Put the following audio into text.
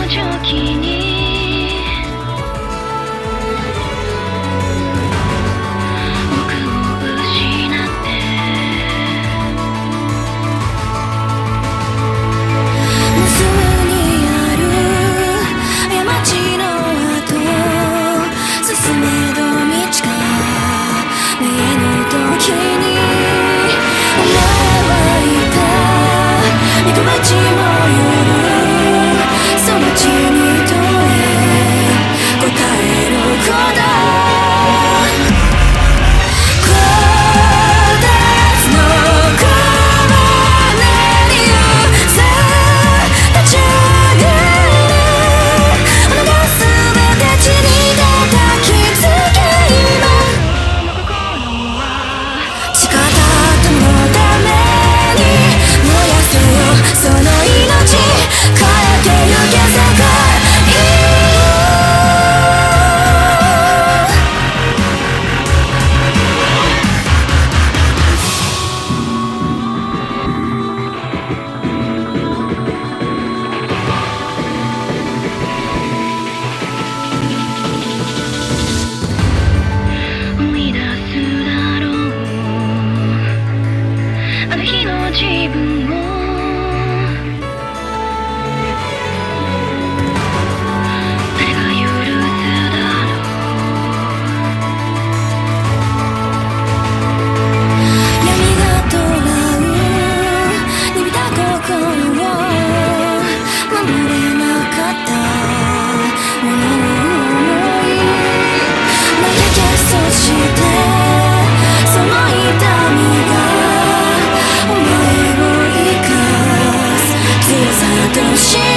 時に僕を失って無数にある過ちの後進めど道が見えぬ時にお前はいた幾日も夜その地に問え答える子だこたつのこぼれにさ立ち上がる俺が全て血に叩きつけ今の心は誓った友のために燃やせよその命変えてゆけ世界思い出すだろうあの日の自分を誰が許すだろう闇が捉う鈍った心を守れなかったものを思い投げ消そしてその痛みがお前を生かす強さとして